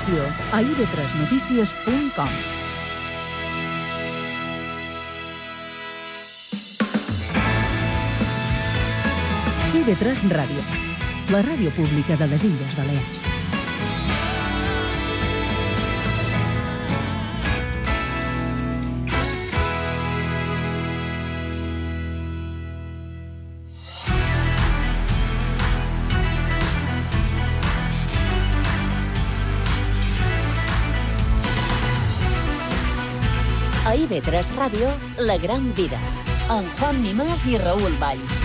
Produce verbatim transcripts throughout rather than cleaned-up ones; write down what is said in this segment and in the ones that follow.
informació a i ve tres notícies punt com. i ve tres Ràdio, la ràdio pública de les Illes Balears. A i ve tres Ràdio, La Gran Vida, amb Juan Mimàs i Raül Valls.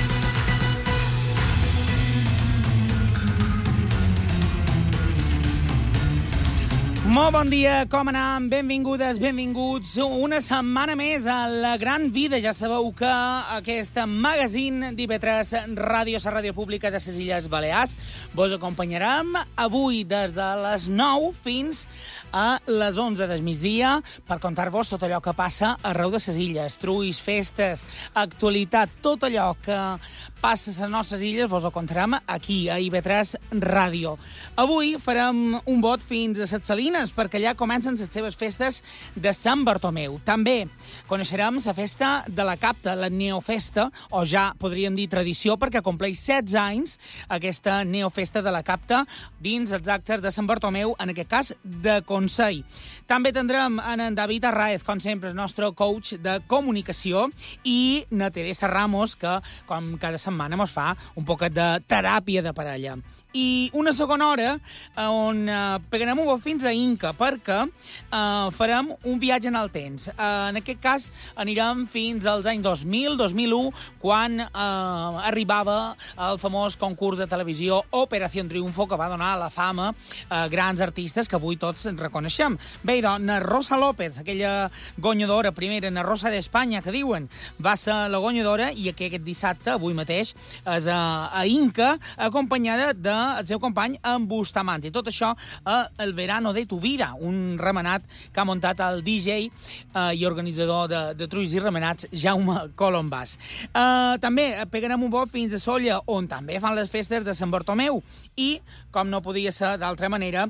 Molt bon dia, com anem? Benvingudes, benvinguts. Una setmana més a La Gran Vida. Ja sabeu que aquest magazín d'I ve tres Ràdio, la ràdio pública de les Illes Balears, vos acompanyarem avui des de les nou fins a les onze del migdia per contar-vos tot allò que passa arreu de les illes, truis, festes, actualitat, tot allò que passa a les nostres illes vos ho contarem aquí, a I ve tres Ràdio. Avui farem un vot fins a Ses Salines, perquè allà comencen les seves festes de Sant Bartomeu. També coneixerem la festa de la Capta, la Neofesta, o ja podríem dir tradició, perquè compleix setze anys aquesta Neofesta de la Capta dins els actes de Sant Bartomeu, en aquest cas de Consell. També tindrem en David Arraez, com sempre, el nostre coach de comunicació, i na Teresa Ramos, que com cada setmana ens fa un poquet de teràpia de parella. I una segona hora on eh, pegarem un vol fins a Inca, perquè eh, farem un viatge en el temps. Eh, en aquest cas anirem fins als anys dos mil, dos mil u, quan eh, arribava el famós concurs de televisió Operació Triunfo, que va donar la fama a grans artistes que avui tots reconeixem. Bé, doncs, na Rosa López, aquella guanyadora primera, na Rosa d'Espanya, que diuen, va ser la guanyadora, i aquest dissabte, avui mateix, és a, a Inca, acompanyada de el seu company en Bustamante. I tot això a El Verano de tu Vida, un remenat que ha muntat el D J eh, i organitzador de, de truis i remenats, Jaume Colombàs. Eh, també pegarem un vol fins a Sóller, on també fan les festes de Sant Bartomeu. I, com no podia ser d'altra manera,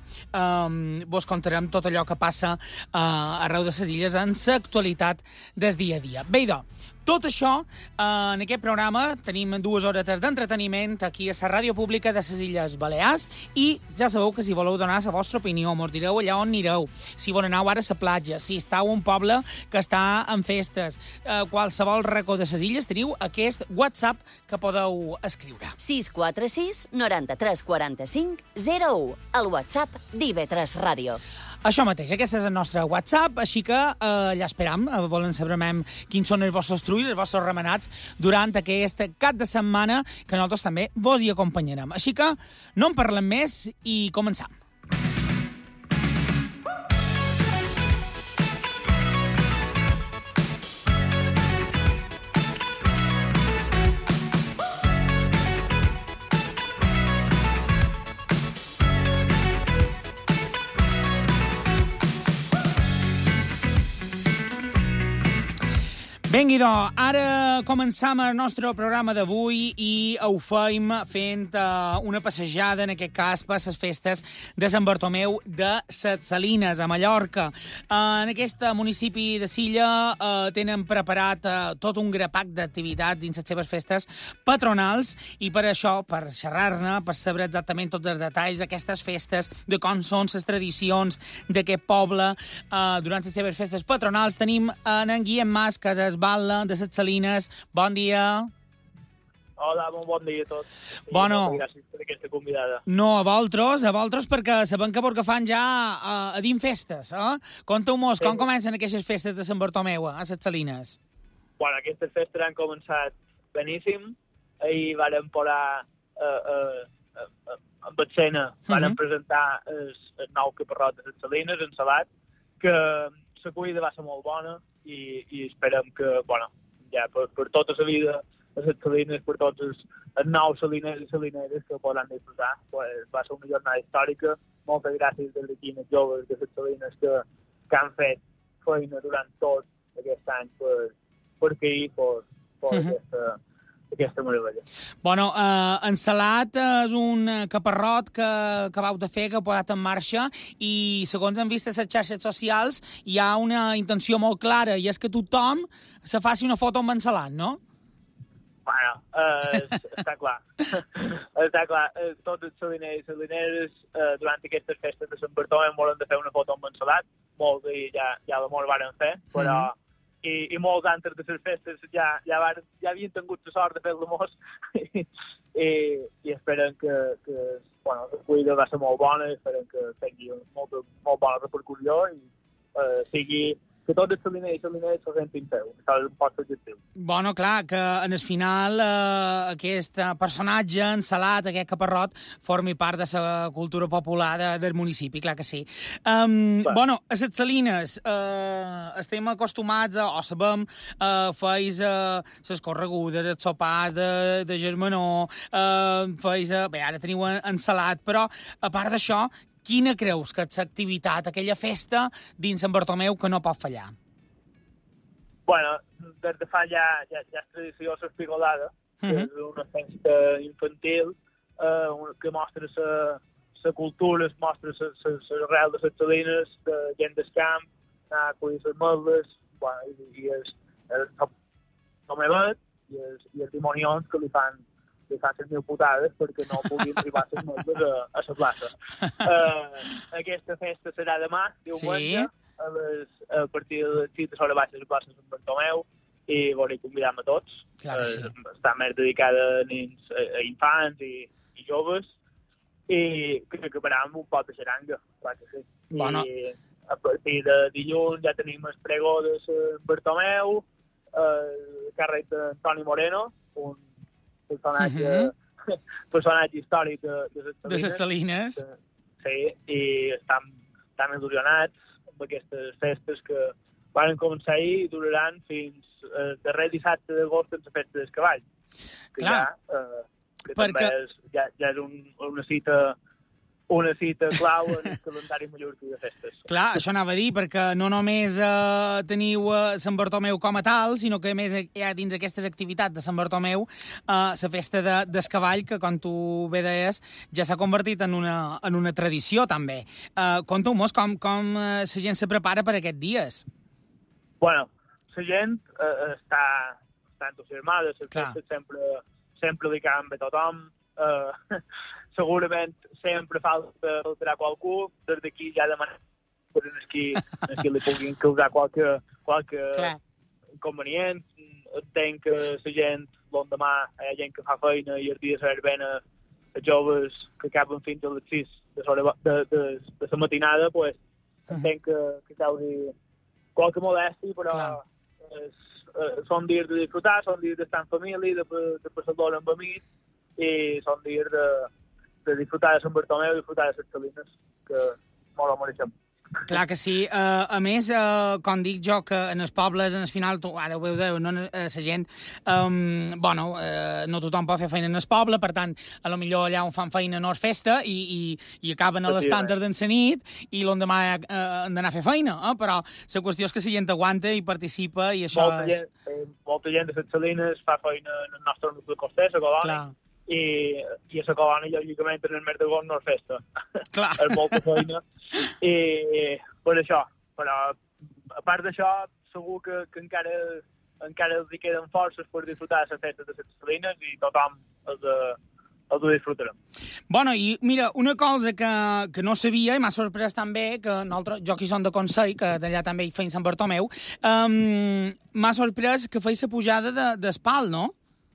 eh, vos contarem tot allò que passa eh, arreu de les illes en l'actualitat del dia a dia. Bé, doncs, tot això, eh, en aquest programa, tenim dues horetes d'entreteniment aquí a la ràdio pública de les Illes Balears, i ja sabeu que si voleu donar la vostra opinió, mos direu allà on anireu, si voleu ara a la platja, si estàu a un poble que està en festes, eh, qualsevol racó de les illes, teniu aquest WhatsApp que podeu escriure. sis quatre sis, noranta-tres quaranta-cinc, zero u, el WhatsApp d'I ve tres Ràdio. Això mateix, aquest és el nostre WhatsApp, així que eh, allà esperam, eh, volen saber quins són els vostres truis, els vostres remenats, durant aquest cap de setmana, que nosaltres també vos hi acompanyarem. Així que no en parlem més i començam. Vinga, doncs, ara començam el nostre programa d'avui i ho fem fent uh, una passejada, en aquest cas, per les festes de Sant Bartomeu de Ses Salines, a Mallorca. Uh, en aquest municipi de Silla uh, tenen preparat uh, tot un grapac d'activitats dins les seves festes patronals, i per això, per xerrar-ne, per saber exactament tots els detalls d'aquestes festes, de com són les tradicions d'aquest poble uh, durant les seves festes patronals, tenim en, en Guillem Mas, que és Batlle de Ses Salines. Bon dia. Hola, bon bon dia a tots. Sí, bueno, gràcies per aquesta convidada. No, a vosaltres, a vosaltres, perquè sabem que vos agafant ja a, a dins festes, eh? Conteu-mos, sí. Com comencen aquestes festes de Sant Bartomeu a Ses Salines? Bueno, aquestes festes han començat beníssim. Ahir vàrem posar eh, eh, eh, amb escena, vàrem uh -huh. presentar el, el nou caparrot de Ses Salines, en Sabat, que l'acollida va ser molt bona, i, i esperem que, bueno, ja per, per tota la vida, a les Salines, per tots els, els nous saliners i salineres que podran disfrutar. Pues, va ser una jornada històrica. Moltes gràcies des d'aquí als joves de les Salines que, que han fet feina durant tot aquest any per, per aquí, per, per uh -huh. aquesta, aquesta meravella. Bueno, eh, Ensalat és un caparrot que acabeu de fer, que heu posat en marxa, i segons hem vist a les xarxes socials hi ha una intenció molt clara, i és que tothom se faci una foto amb Ensalat, no? Bueno, eh, està clar. està clar. Eh, tots els saliners i salineres eh, durant aquestes festes de Sant Bartomeu volen de fer una foto amb Ensalat. Molts d'ells ja, ja l'amor varen fer, però... Mm -hmm. I, i molts altres de les festes ja, ja, van, ja havien tingut la sort de fer l'amor i, i, i esperen que, que bueno, la cuida va ser molt bona, esperen que tingui molta, molt bona repercussió i eh, sigui que tots els saliners i saliners se sentin peu. Això és un poc l'objectiu. Bueno, clar, que en el final eh, aquest personatge, Ensalat, aquest caparrot, formi part de la cultura popular de, del municipi, clar que sí. Um, bueno, a les salines eh, estem acostumats, a, o sabem, eh, feis eh, les corregudes, els sopars de, de germanor, eh, feis, eh, bé, ara teniu Ensalat, però a part d'això, quina creus que és l'activitat, aquella festa dins Sant Bartomeu que no pot fallar? Bueno, des de fa ja, ja, ja és tradició l'espigolada, uh -huh. que és una festa infantil eh, que mostra la cultura, mostra l'arrel de les salines, de gent del camp, anar a collir les merles, bueno, i, i és el tomelet i els, i els dimonions que li fan li fan les mil putades perquè no puguin arribar les merles a, a la plaça. Uh, aquesta festa serà demà, diumenge, sí. a, les, a partir de les sis hores baixes a la plaça de Sant Bartomeu, i bueno, hi convidam a tots. Clar que sí. Uh, està més dedicada a, nens, a, a infants i, i joves, i que acabarà amb un pot de xaranga, clar que sí. Bueno. I a partir de dilluns ja tenim el pregó de Sant Bartomeu, el càrrec d'Antoni Moreno, un personatge, uh -huh. personatge històric de, de les Salines. De les Salines. Sí, i estan, estan il·lusionats amb aquestes festes que van començar ahir i duraran fins el darrer dissabte d'agost en la festa del cavall. Que clar. Ja, eh, que perquè... també és, ja, ja és un, una cita... una cita clau en el calendari mallorquí de festes. Clar, això anava a dir, perquè no només eh, teniu eh, Sant Bartomeu com a tal, sinó que a més hi ha dins aquestes activitats de Sant Bartomeu la eh, festa de, del cavall, que, com tu bé deies, ja s'ha convertit en una, en una tradició, també. Eh, Conta-mos com, com eh, la gent se prepara per aquests dies. Bueno, la gent eh, està, està entusiasmada, les festes sempre, sempre li cauen bé a tothom, eh, segurament sempre falta faltarà qualcú, des d'aquí ja demanem per els qui, els qui li puguin causar qualque, qualque inconvenient. Entenc que la gent, l'endemà, hi ha gent que fa feina i els dies verbena, els joves que acaben fins a les sis de, de, de, de la matinada, pues, entenc que, que causi qualque modèstia, però és, eh, són dies de disfrutar, són dies d'estar en família, de, de passar l'hora amb amics, i són dies de, de disfrutar de Sant Bartomeu i disfrutar de les Salines, que molt ho mereixem. Clar que sí. Uh, a més, uh, com dic jo, que en els pobles, en el final, tu, ara ho veus, no, uh, la gent, um, bueno, uh, no tothom pot fer feina en el poble, per tant, a lo millor allà on fan feina no és festa i, i, i acaben a l'estàndard d'en la nit i l'endemà uh, han d'anar a fer feina, eh? Però la qüestió és que la gent aguanta i participa i això molta és... Gent, eh, molta gent de les Salines fa feina en el nostre nucli coster, a Colònia. Clar. I, i a la Colònia, lògicament, en el mes d'agost no és festa. Clar. És molta feina. I, i per això. Però, a part d'això, segur que, que encara, encara els hi queden forces per disfrutar de les festes de les Salines i tothom els, els ho disfrutarem. Bueno, i mira, una cosa que, que no sabia i m'ha sorprès també, que nosaltres, jo que som de Consell, que d'allà també hi feim Sant Bartomeu, um, m'ha sorprès que feis la pujada de, d'espal, no?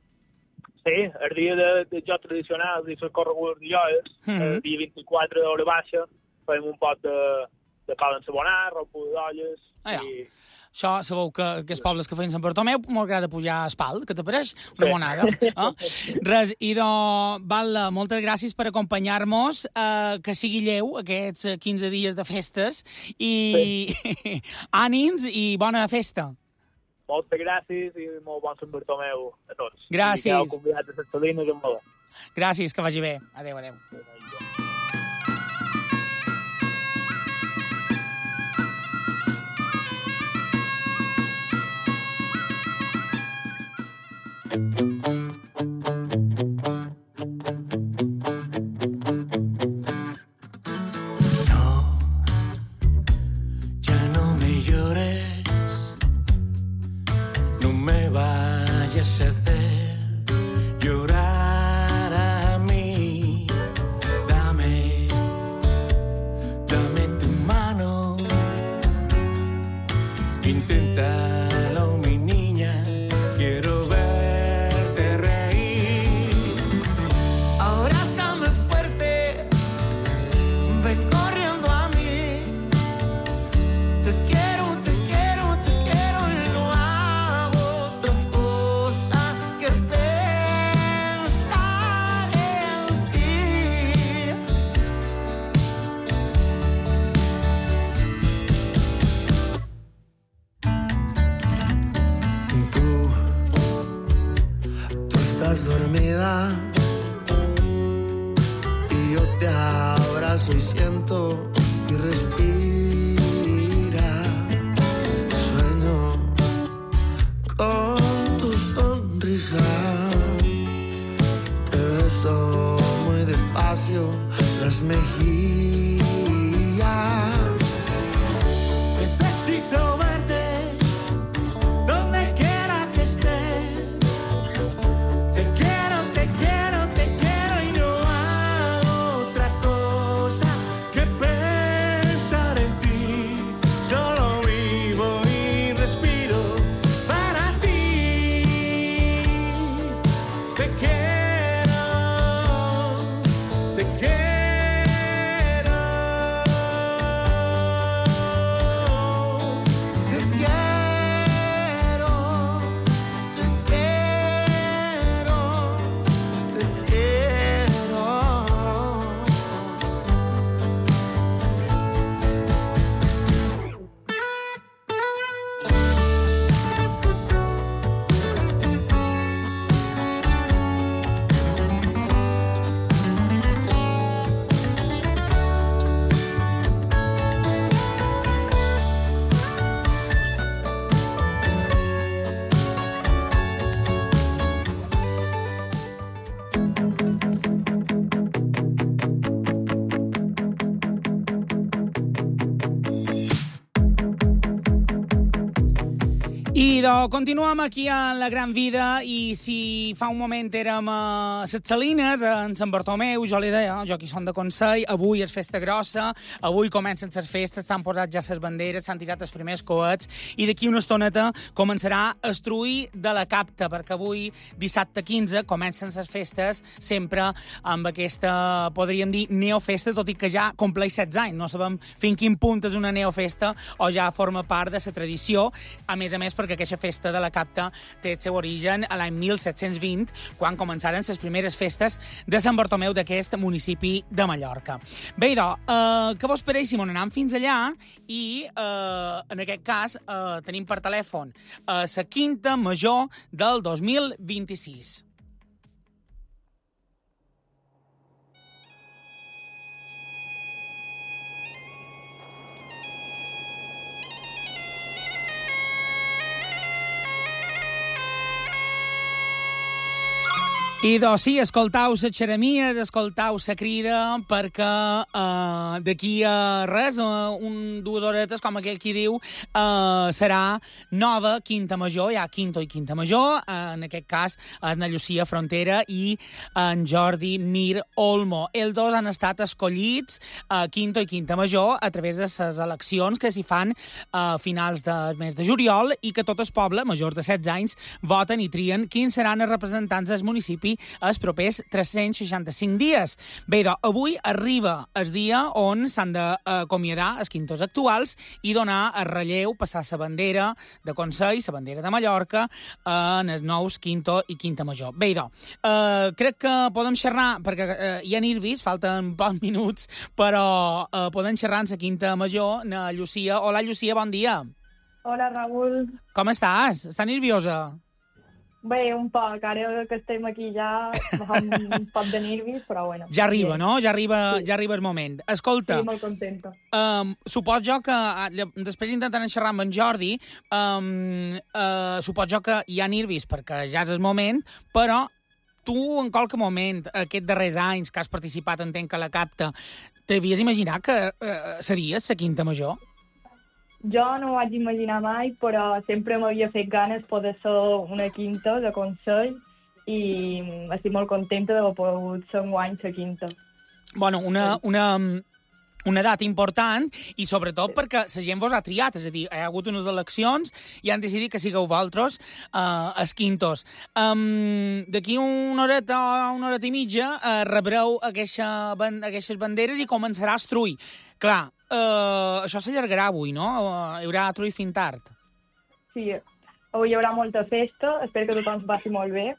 Sí, el dia de, de joc tradicional i les corregudes de joies, mm -hmm. el dia vint-i-quatre d'hora baixa, fem un pot de, de pal encebonar, romput d'olles... Ah, ja. I... Això sabeu que, que els pobles que feien Sant Bartomeu molt agrada pujar a espal, que t'apareix una monada. Eh? Res, idò, Val, moltes gràcies per acompanyar-nos, eh, que sigui lleu aquests quinze dies de festes, i sí. ànims i bona festa. Moltes gràcies i molt bon Sant Bartomeu a tots. Gràcies. I que heu convidat a les Salines amb molt. Gràcies, que vagi bé. Adéu, adéu. Adéu. las mejillas. Necesito verte donde quiera que estés. Te quiero, te quiero, te quiero y no hago otra cosa que pensar en ti. Solo vivo y respiro para ti. Te quiero, te quiero, te quiero, te quiero, te quiero. I doncs continuem aquí a La Gran Vida i si fa un moment érem a les Salines, en Sant Bartomeu, jo li deia, jo aquí som de Consell, avui és festa grossa, avui comencen les festes, s'han posat ja les banderes, s'han tirat els primers coets i d'aquí una estoneta començarà a estruir de la capta, perquè avui, dissabte quinze, comencen les festes sempre amb aquesta, podríem dir, neofesta, tot i que ja compleix setze anys. No sabem fins quin punt és una neofesta o ja forma part de la tradició, a més a més perquè aquesta festa de la capta té el seu origen a l'any mil set-cents vint, quan començaren les primeres festes de Sant Bartomeu d'aquest municipi de Mallorca. Bé, idò, eh, què vos pareix si m'on anem fins allà i, eh, en aquest cas, eh, tenim per telèfon a la Quinta Major del dos mil vint-i-sis. I doncs sí, escoltau les xeremies, escoltau la crida, perquè eh, d'aquí a res, un, dues horetes, com aquell qui diu, eh, serà nova Quinta Major, hi ha Quinto i Quinta Major, eh, en aquest cas en la Llucia Frontera i en Jordi Mir Olmo. Els dos han estat escollits a Quinto i Quinta Major a través de les eleccions que s'hi fan a finals del mes de juliol i que tot el poble, major de setze anys, voten i trien quins seran els representants del municipi els propers tres-cents seixanta-cinc dies. Bé, doncs, avui arriba el dia on s'han d'acomiadar els quintos actuals i donar el relleu, passar la bandera de Consell, la bandera de Mallorca, en els nous Quinto i Quinta Major. Bé, doncs, eh, crec que podem xerrar, perquè eh, hi ha nervis, falten pocs minuts, però eh, podem xerrar en la Quinta Major, na Llucia. Hola, Llucia, bon dia. Hola, Raül. Com estàs? Estàs nerviosa? Bé, un poc. Ara que estem aquí ja fa un poc de nervis, però bueno. Ja arriba, bien. no? Ja arriba, sí. ja arriba el moment. Escolta, sí, molt contenta. Um, supos jo que, després intentant xerrar amb en Jordi, um, uh, supos jo que hi ha nervis perquè ja és el moment, però tu en qualque moment, aquests darrers anys que has participat, entenc que a la capta, t'havies imaginat que uh, series la Quinta Major? Jo no ho vaig imaginar mai, però sempre m'havia fet ganes poder ser una quinta de Consell i estic molt contenta d'haver pogut ser un guany la quinta. Bueno, una, una, una data important i sobretot perquè la gent vos ha triat, és a dir, hi ha hagut unes eleccions i han decidit que sigueu vosaltres uh, els quintos. Um, D'aquí una horeta o una horeta i mitja uh, rebreu aquesta, aquestes banderes i començarà a estruir. Clar, uh, això s'allargarà avui, no? Uh, hi haurà trull fins tard. Sí, avui hi haurà molta festa, espero que tothom es passi molt bé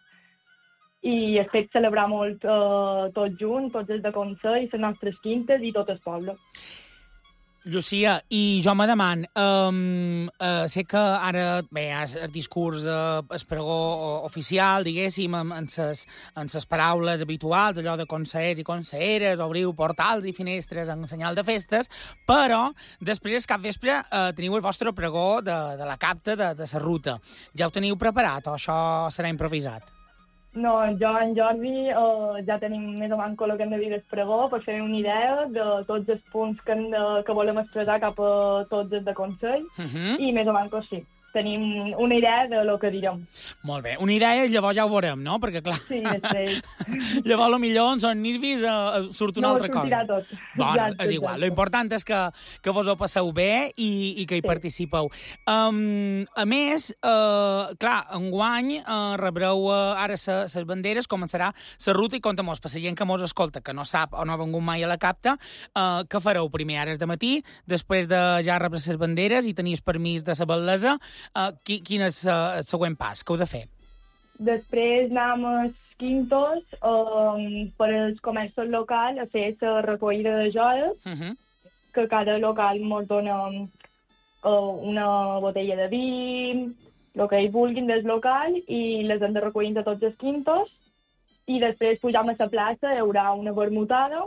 i espero celebrar molt uh, tots junts, tots els de Consell, les nostres quintes i tot el poble. Llucia, i jo me deman, um, uh, sé que ara, bé, el discurs, uh, el pregó oficial, diguéssim, en ses, en ses paraules habituals, allò de consellers i conselleres, obriu portals i finestres en senyal de festes, però després, cap vespre, uh, teniu el vostre pregó de, de la capta, de, de la ruta. Ja ho teniu preparat o això serà improvisat? No, jo en Jordi eh, ja tenim més o menys el que hem de dir d'espregó per fer una idea de tots els punts que, hem de, que volem expressar cap a tots els de Consell Uh -huh. i més o menys així. Tenim una idea de lo que direm. Molt bé. Una idea, llavors ja ho veurem, no? Perquè, clar, Sí, després. llavors, lo millor, en són nervis, eh, surt una No, altra cosa. sortirà tot. Bueno, Exacte, és igual. exacte. Lo important és que, que vos ho passeu bé i, i que hi Sí. participeu. Um, a més, uh, clar, enguany uh, rebreu uh, ara les banderes, començarà la ruta i compta-mos, per la gent que mos escolta, que no sap o no ha vengut mai a la capta, uh, què fareu primer ara és de matí, després de ja rebre les banderes i tenies permís de la bellesa, uh, qui, quin és uh, el següent pas? Què heu de fer? Després anem als quintos um, per als comerços locals a fer la recollida de joies, Uh -huh. que cada local ens dona uh, una botella de vi, el que ells vulguin del local, i les hem de recollir a tots els quintos. I després pujam a la plaça, hi haurà una vermutada,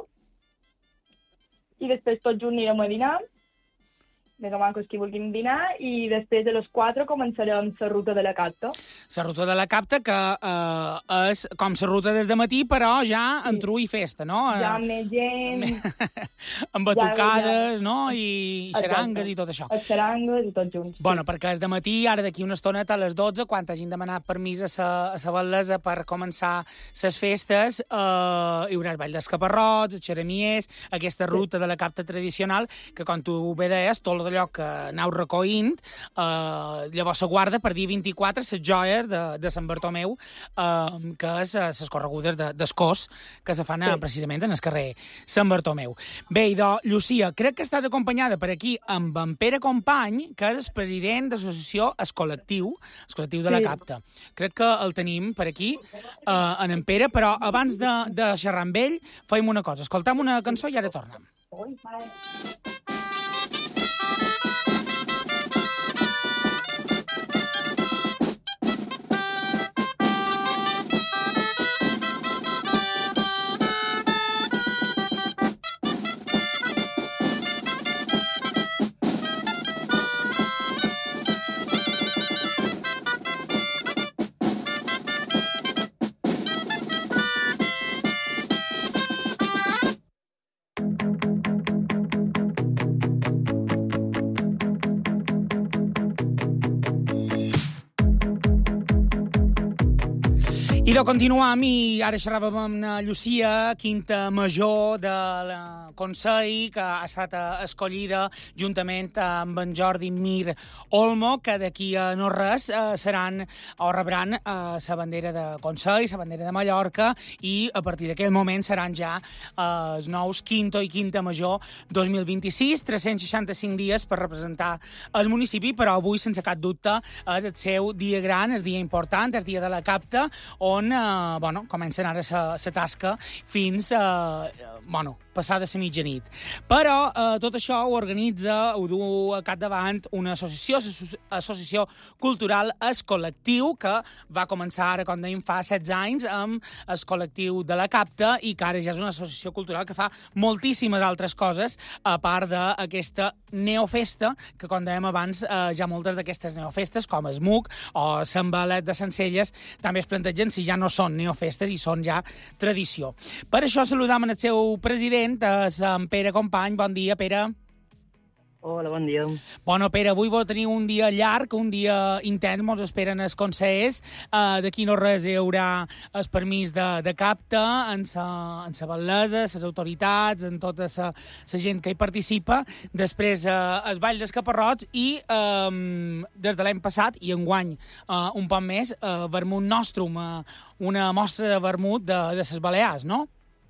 i després tots junts anirem a dinar, més o menys qui vulguin dinar, i després de les quatre començarem la ruta de la capta. La ruta de la capta, que eh, és com la ruta des de matí, però ja Sí. en tru i festa, no? Hi ha Eh, més gent, amb batucades, ja- no? I Exacte. xarangues i tot això. els xarangues i tots junts. Bueno, perquè és de matí, ara d'aquí una estoneta a les dotze, quan hagin demanat permís a sa, a sa bellesa per començar les festes, eh, hi haurà el ball dels caparrots, els xeremiers, aquesta ruta de la capta tradicional, que com tu bé deies, tot allò que aneu recollint, eh, llavors se guarda per dia vint-i-quatre les joies de, de Sant Bartomeu, eh, que és les corregudes de, d'Escós, que se fan sí. precisament en el carrer Sant Bartomeu. Bé, idò, Llucia, crec que estàs acompanyada per aquí amb en Pere Company, que és el president de l'associació Es Col·lectiu, el col·lectiu de la Sí. capta. Crec que el tenim per aquí, eh, en en Pere, però abans de, de xerrar amb ell, fem una cosa. Escoltem una cançó i ara tornem. I de continuam, i ara xerràvem amb la Llucia, quinta major de la Consell, que ha estat escollida juntament amb en Jordi Mir Olmo, que d'aquí a no res eh, seran o rebran eh, la bandera de Consell, la bandera de Mallorca, i a partir d'aquell moment seran ja eh, els nous quinto i quinta major dos mil vint-i-sis, tres-cents seixanta-cinc dies per representar el municipi, però avui, sense cap dubte, és el seu dia gran, el dia important, el dia de la capta, on on eh, bueno, comencen ara la tasca fins a eh, bueno, passada la mitjanit. Però eh, tot això ho organitza, ho du a capdavant una associació, l'associació cultural Es Col·lectiu, que va començar ara, com dèiem, fa setze anys amb el col·lectiu de la Capta, i que ara ja és una associació cultural que fa moltíssimes altres coses, a part d'aquesta neofesta, que, com dèiem abans, eh, ja moltes d'aquestes neofestes, com el M U C o Sant Balet de Sencelles, també es plantegen si ja no són neofestes i són ja tradició. Per això saludam el seu president, en Pere Company. Bon dia, Pere. Hola, bon dia. Bueno, Pere, avui vol tenir un dia llarg, un dia intens, mos esperen els consellers. Uh, D'aquí no res hi haurà el permís de, de capta, en sa, en sa bellesa, les autoritats, en tota la gent que hi participa. Després uh, el ball dels caparrots i um, des de l'any passat i enguany uh, un poc més, uh, vermut nostrum, uh, una mostra de vermut de, de les Balears, no?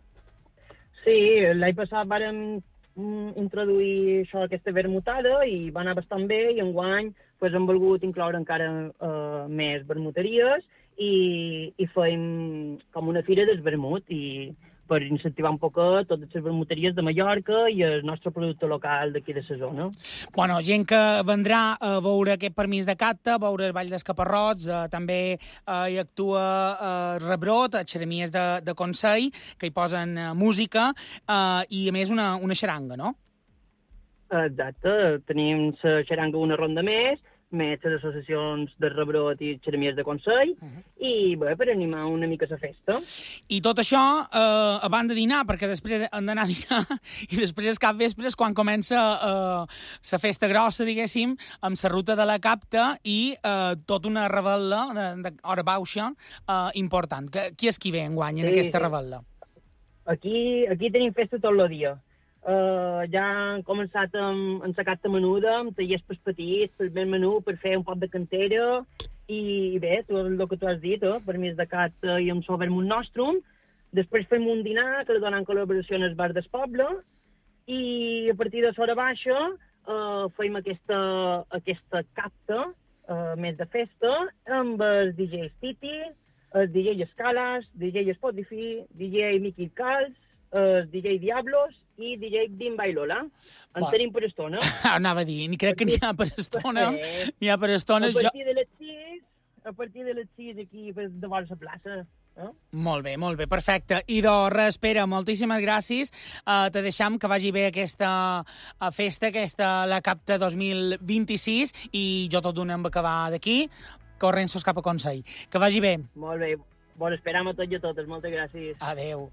Sí, l'any passat vàrem introduir això, aquesta vermutada, i va anar bastant bé, i enguany pues, hem volgut incloure encara uh, més vermuteries i, i fem com una fira del vermut, i per incentivar un poc totes les vermuteries de Mallorca i el nostre producte local d'aquí de la zona. Bueno, gent que vendrà a veure aquest permís de capta, a veure el Ball dels Caparrots, eh, també eh, hi actua eh, Rebrot, a xeremies de, de Consell, que hi posen eh, música, eh, i a més una, una xaranga, no? Exacte, tenim la xaranga una ronda més, més les associacions de Rebrot i Xeremies de Consell, uh -huh. i bé, per animar una mica la festa. I tot això eh, abans de dinar, perquè després han d'anar a dinar, i després cap vespre és quan comença la eh, festa grossa, diguéssim, amb la ruta de la Capta i eh, tota una revetlla d'hora baixa eh, important. Que, qui és qui ve enguany en sí, aquesta sí. revetlla? Aquí, aquí tenim festa tot el dia. Uh, ja han començat amb, amb la carta menuda, amb tallers per petits, per ben menú, per fer un pot de cantera, i bé, tot el que tu has dit, eh? Per mi és de carta i amb Sobermut Nostrum. Després fem un dinar que donen col·laboració en el bar del poble, i a partir de l'hora baixa uh, fem aquesta, aquesta capta uh, més de festa amb els D Js Titi, els D J Escalas, D J Spotify, D J Mickey Calls, els D J Diablos i D J Bimba i Lola. En bon. Tenim per estona. Anava a dir, ni crec que n'hi ha per estona. N'hi ha per estona. A partir de les sis, a partir de les sis aquí davant la plaça. Eh? Molt bé, molt bé, perfecte. I doncs res, espera, moltíssimes gràcies. Uh, te deixam que vagi bé aquesta uh, festa, aquesta la Capta dos mil vint-i-sis, i jo tot d'una em va acabar d'aquí, corrent-sos cap a Consell. Que vagi bé. Molt bé. Bon, esperam a tots i a totes. Moltes gràcies. Adeu.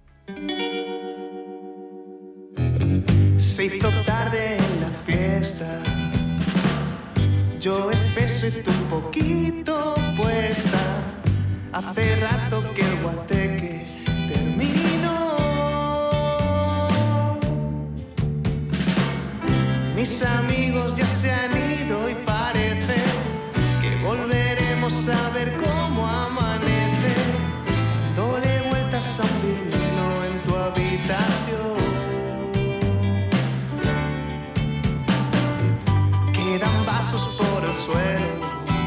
Se hizo tarde en la fiesta, yo espeso y tú un poquito puesta. Hace rato que el guateque terminó. Mis amigos ya se han ido y parece que volveremos a ver cómo amanece, dándole vueltas a un vinilo en tu habitación. Quedan vasos por el suelo,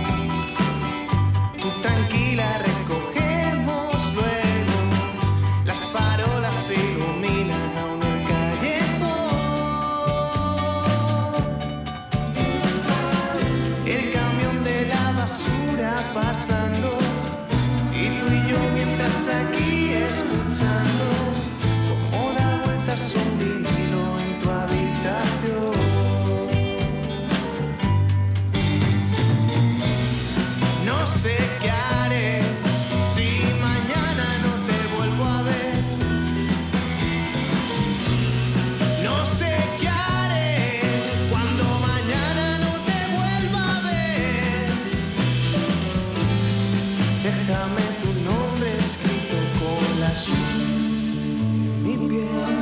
tú tranquila, recogemos luego. Las farolas iluminan aún el callejón. El camión de la basura pasando, y tú y yo mientras aquí escuchando cómo da vueltas un vinilo en tu habitación. No sé qué haré si mañana no te vuelvo a ver. No sé qué haré cuando mañana no te vuelva a ver. Déjame tu nombre escrito con las uñas en mi piel.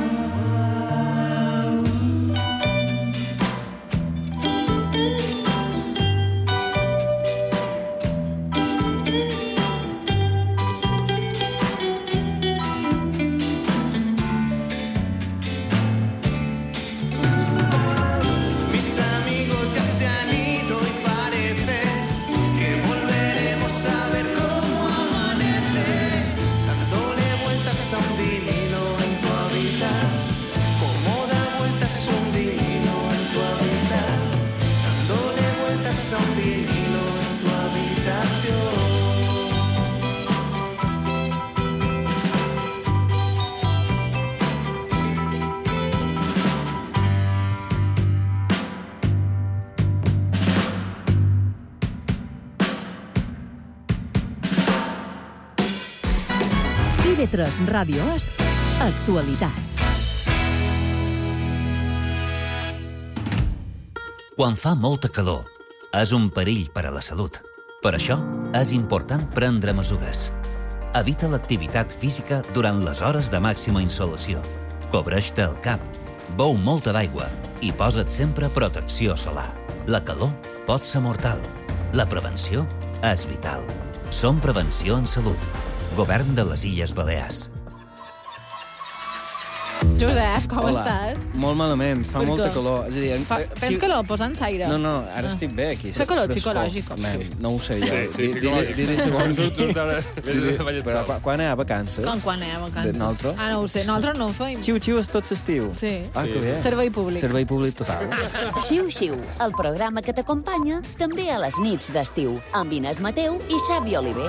T V tres Ràdio és actualitat. Quan fa molta calor, és un perill per a la salut. Per això, és important prendre mesures. Evita l'activitat física durant les hores de màxima insolació. Cobreix-te el cap, beu molta d'aigua i posa't sempre protecció solar. La calor pot ser mortal. La prevenció és vital. Som Prevenció en Salut. Govern de les Illes Balears. Josep, com Hola. estàs? Molt malament, fa Per molta què? calor. És a dir, Fa, eh, tens si- calor? Posa'ns aire. No, no, ara Ah. estic bé aquí. Fa calor Frescor. psicològic. Man, no ho sé jo. Sí, sí, Di- psicològic. Diré segons... Tu- tu estàs- Diré- de ballet Però sol. quan- quan hi ha vacances? Com quan anem a vacances? De nosaltres? Ah, no ho sé. Nosaltres no ho feim. Xiu-xiu és tot l'estiu. Sí. Ah, que bé. Servei públic. Servei públic total. Xiu-xiu, el programa que t'acompanya també a les nits d'estiu, amb Inés Mateu i Xavi Oliver.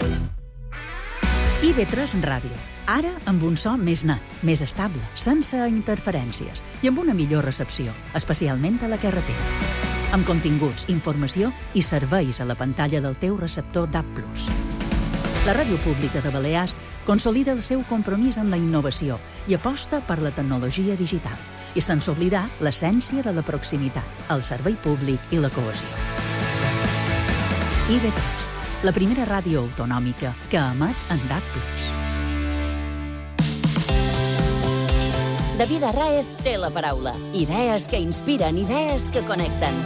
I V tres Ràdio. Ara amb un so més net, més estable, sense interferències i amb una millor recepció, especialment a la carretera. amb continguts, informació i serveis a la pantalla del teu receptor D A B plus. La Ràdio Pública de Balears consolida el seu compromís amb la innovació i aposta per la tecnologia digital, i sense oblidar l'essència de la proximitat, el servei públic i la cohesió. I B tres, la primera ràdio autonòmica que emet en D A B plus. David Arraez té la paraula. Idees que inspiren, idees que connecten.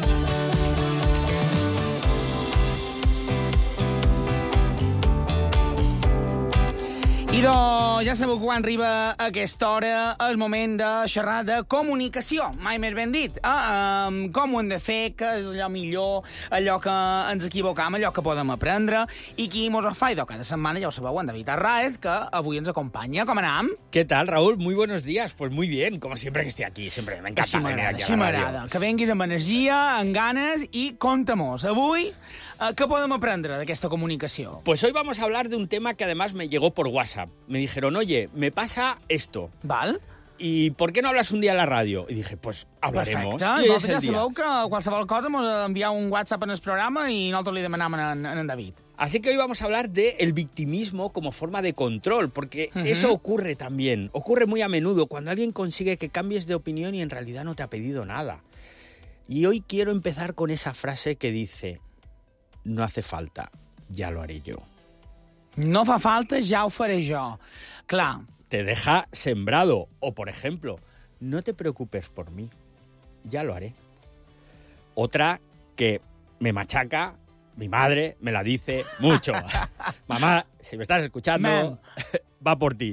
Idò, ja sabeu que quan arriba a aquesta hora és moment de xerrar de comunicació, mai més ben dit. Eh? Um, com ho hem de fer, què és allò millor, allò que ens equivocam, allò que podem aprendre, i qui mos ho fa. Idò, cada setmana, ja ho sabeu, en David Arraez, que avui ens acompanya. Com anam? ¿Qué tal, Raúl? Muy buenos días. Pues muy bien, como siempre que estoy aquí. Siempre me encanta venir aquí a la ràdio. Que venguis amb energia, amb ganes, i conta-mos. Avui, eh, què podem aprendre d'aquesta comunicació? Pues hoy vamos a hablar de un tema que además me llegó por WhatsApp. Me dijeron, oye, me pasa esto. Val. ¿Y por qué no hablas un día en la radio? Y dije, pues hablaremos. Perfecte. I I és el ja dia. sabeu que qualsevol cosa mos enviar un WhatsApp en el programa i nosaltres li demanam en, en David. Así que hoy vamos a hablar de el victimismo como forma de control, porque Uh-huh. eso ocurre también. Ocurre muy a menudo cuando alguien consigue que cambies de opinión y en realidad no te ha pedido nada. Y hoy quiero empezar con esa frase que dice, no hace falta, ya lo haré yo. No fa falta, ja ho faré jo. Clar. Te deja sembrado. O, por ejemplo, no te preocupes por mí, ya lo haré. Otra que me machaca, mi madre me la dice mucho. Mamá, si me estás escuchando, Man. va por ti.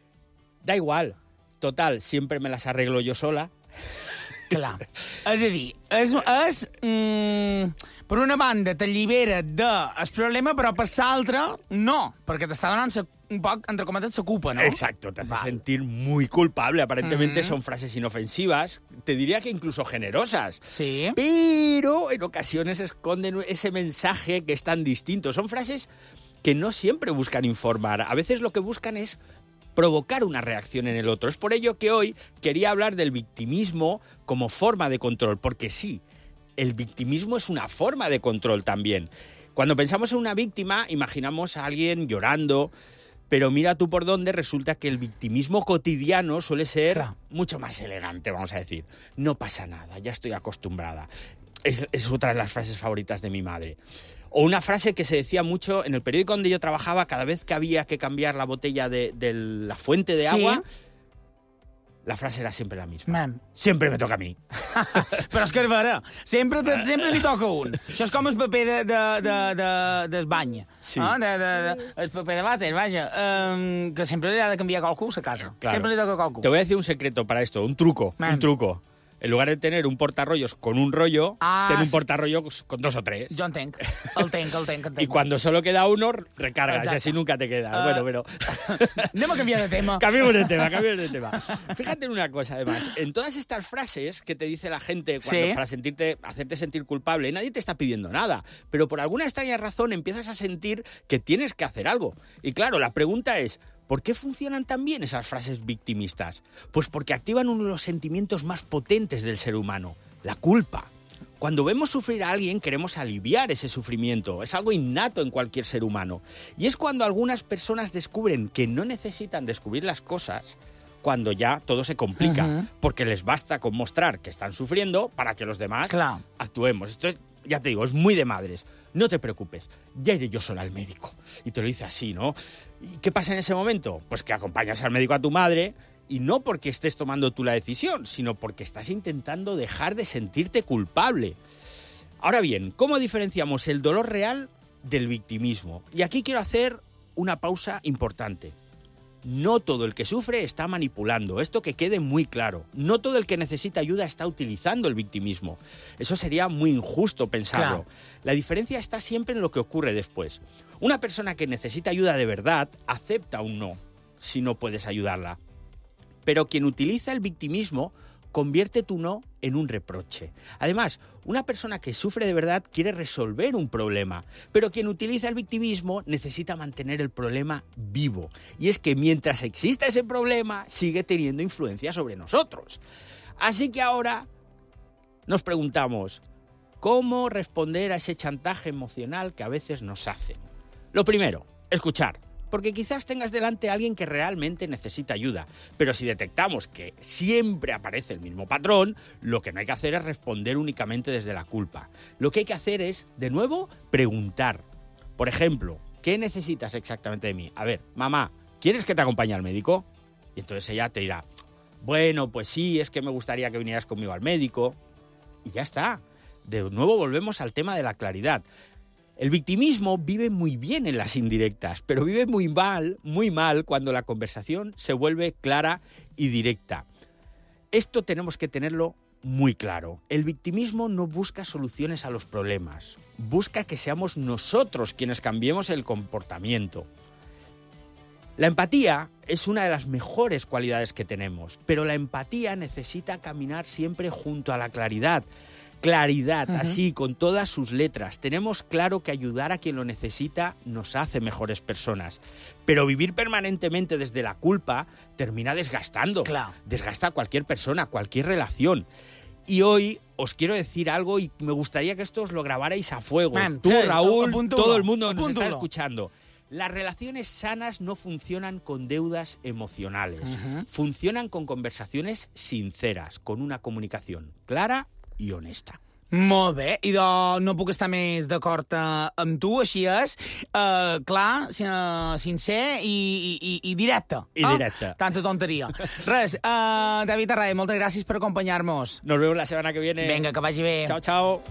Da igual, total, siempre me las arreglo yo sola. Clar. És a dir, és, és mm, per una banda t'allibera del problema, però per l'altra no, perquè t'està donant sa, un poc, entre cometes, sa culpa, ¿no? Exacto, te hace Vale. sentir muy culpable. Aparentemente Mm. son frases inofensivas, te diría que incluso generosas. Sí. Pero en ocasiones esconden ese mensaje que es tan distinto. Son frases que no siempre buscan informar. A veces lo que buscan es provocar una reacción en el otro. Es por ello que hoy quería hablar del victimismo como forma de control, porque sí, el victimismo es una forma de control también. Cuando pensamos en una víctima, imaginamos a alguien llorando, pero mira tú por dónde, resulta que el victimismo cotidiano suele ser Claro. mucho más elegante, vamos a decir. No pasa nada, ya estoy acostumbrada. Es, es otra de las frases favoritas de mi madre. O una frase que se decía mucho en el periódico donde yo trabajaba, cada vez que había que cambiar la botella de, de la fuente de Sí. agua, la frase era siempre la misma. Man. Siempre me toca a mí. Però és que és vera. Sempre, te, sempre li toca un. Això és com el paper de, de, de, de, del bany. Sí. Ah, de, de, de, el paper de vàter, vaja. Um, que sempre li ha de canviar qualcú a casa. Claro. Sempre li toca a qualcú. Te voy a decir un secreto para esto, un truco, Man. un truco. En lugar de tener un portarrollos con un rollo, Ah, ten un sí. portarrollos con dos o tres. Jo entenc. El tenc, el tenc, el tenc. Y cuando solo queda uno, recargas, Exacto. y así nunca te quedas. Ah. Bueno, pero... Anem a canviar de tema. Cambiemos de tema, cambiemos de tema. Fíjate en una cosa, además. En todas estas frases que te dice la gente cuando, Sí. para sentirte, hacerte sentir culpable, nadie te está pidiendo nada. Pero por alguna extraña razón empiezas a sentir que tienes que hacer algo. Y claro, la pregunta es, ¿por qué funcionan tan bien esas frases victimistas? Pues porque activan uno de los sentimientos más potentes del ser humano, la culpa. Cuando vemos sufrir a alguien queremos aliviar ese sufrimiento, es algo innato en cualquier ser humano. Y es cuando algunas personas descubren que no necesitan descubrir las cosas, cuando ya todo se complica, Ujú. porque les basta con mostrar que están sufriendo para que los demás Clar. actuemos. Esto es, ya te digo, es muy de madres. No te preocupes, ya iré yo sola al médico. Y te lo dice así, ¿no? ¿Y qué pasa en ese momento? Pues que acompañas al médico a tu madre, y no porque estés tomando tú la decisión, sino porque estás intentando dejar de sentirte culpable. Ahora bien, ¿cómo diferenciamos el dolor real del victimismo? Y aquí quiero hacer una pausa importante. No todo el que sufre está manipulando, esto que quede muy claro. No todo el que necesita ayuda está utilizando el victimismo. Eso sería muy injusto pensarlo. Claro. La diferencia está siempre en lo que ocurre después. Una persona que necesita ayuda de verdad acepta un no, si no puedes ayudarla. Pero quien utiliza el victimismo convierte tu no en un reproche. Además, una persona que sufre de verdad quiere resolver un problema, pero quien utiliza el victimismo necesita mantener el problema vivo. Y es que mientras exista ese problema, sigue teniendo influencia sobre nosotros. Así que ahora nos preguntamos, cómo responder a ese chantaje emocional que a veces nos hacen. Lo primero, escuchar. Porque quizás tengas delante a alguien que realmente necesita ayuda, pero si detectamos que siempre aparece el mismo patrón, lo que no hay que hacer es responder únicamente desde la culpa. Lo que hay que hacer es, de nuevo, preguntar. Por ejemplo, ¿qué necesitas exactamente de mí? A ver, mamá, ¿quieres que te acompañe al médico? Y entonces ella te dirá, bueno, pues sí, es que me gustaría que vinieras conmigo al médico. Y ya está. De nuevo volvemos al tema de la claridad. El victimismo vive muy bien en las indirectas, pero vive muy mal, muy mal cuando la conversación se vuelve clara y directa. Esto tenemos que tenerlo muy claro. El victimismo no busca soluciones a los problemas, busca que seamos nosotros quienes cambiemos el comportamiento. La empatía es una de las mejores cualidades que tenemos, pero la empatía necesita caminar siempre junto a la claridad. Claridad, uh-huh. Así, con todas sus letras. Tenemos claro que ayudar a quien lo necesita nos hace mejores personas. Pero vivir permanentemente desde la culpa termina desgastando. Claro. Desgasta a cualquier persona, cualquier relación. Y hoy os quiero decir algo y me gustaría que esto os lo grabarais a fuego. Man, Tú, sí, Raúl, apúntalo, todo el mundo nos apúntalo. está escuchando. Las relaciones sanas no funcionan con deudas emocionales. Uh-huh. Funcionan con conversaciones sinceras, con una comunicación clara i honesta. Molt bé, i de, no puc estar més d'acord uh, amb tu, així és, uh, clar, uh, sincer i, i, i directe. I oh? directe. Tanta tonteria. Res, uh, David Arraez, moltes gràcies per acompanyar-nos. Nos vemos la semana que viene. Venga, que vagi bé. Chao, chao.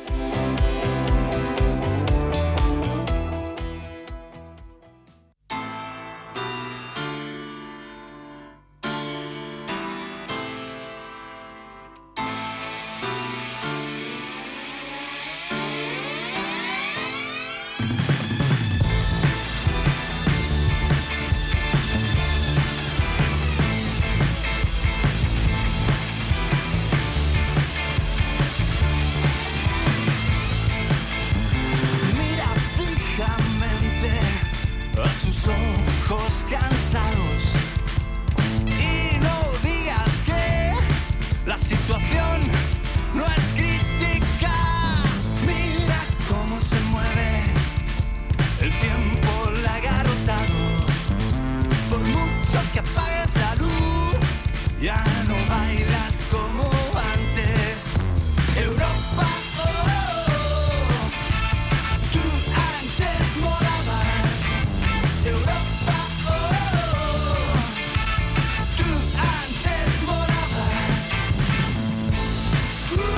Ojos cansados y no digas que la situación no es crítica. Mira cómo se mueve el tiempo lagarrotado. Por mucho que apagues la luz, ya no bailas como antes. Europa, oh, oh, oh. Tú antes morabas. Europa, oh, oh, tú antes morabas. Uh, uh,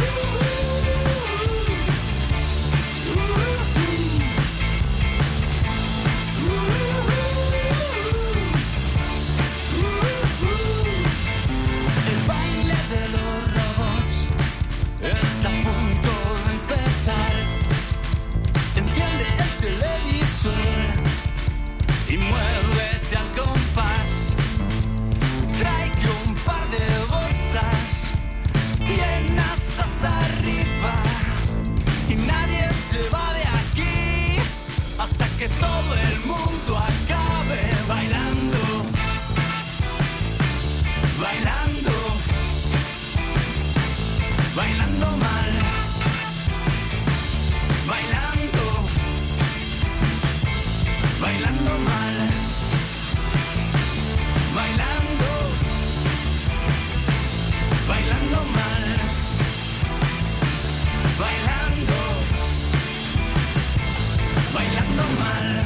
uh, uh, uh, El baile de los robots está a punto de empezar. Enciende el televisor y muévete al compás. Trae un par de bolsas llenas hasta arriba y nadie se va de aquí hasta que todo el mundo acabe bailando, bailando, bailando mal, bailando, bailando mal, bailando, bailando mal, bailando, bailando mal.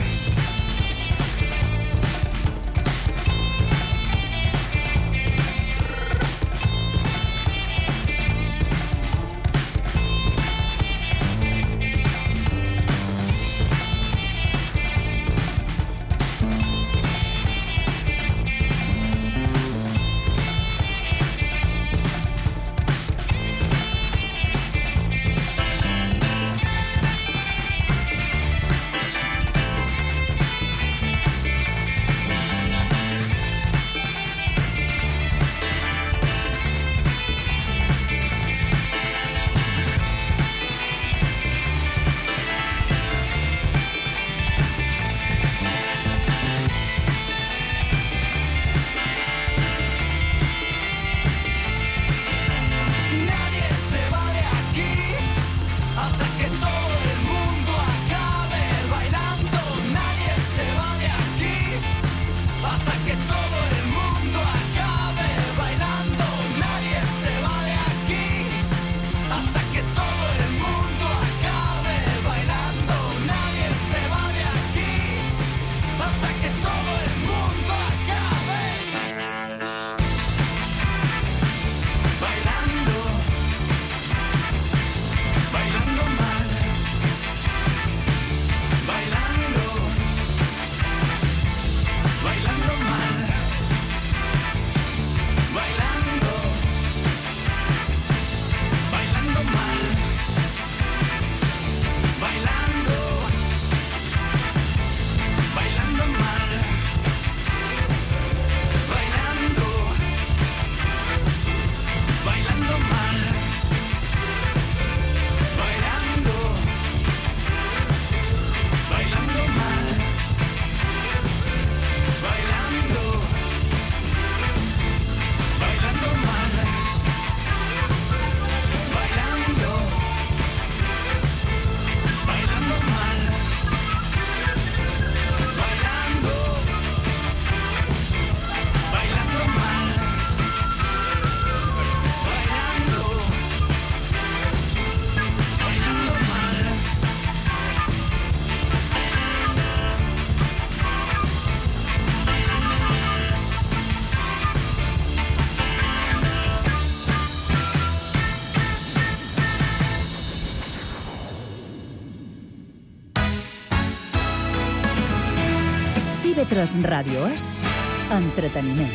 I V tres Ràdio és entreteniment.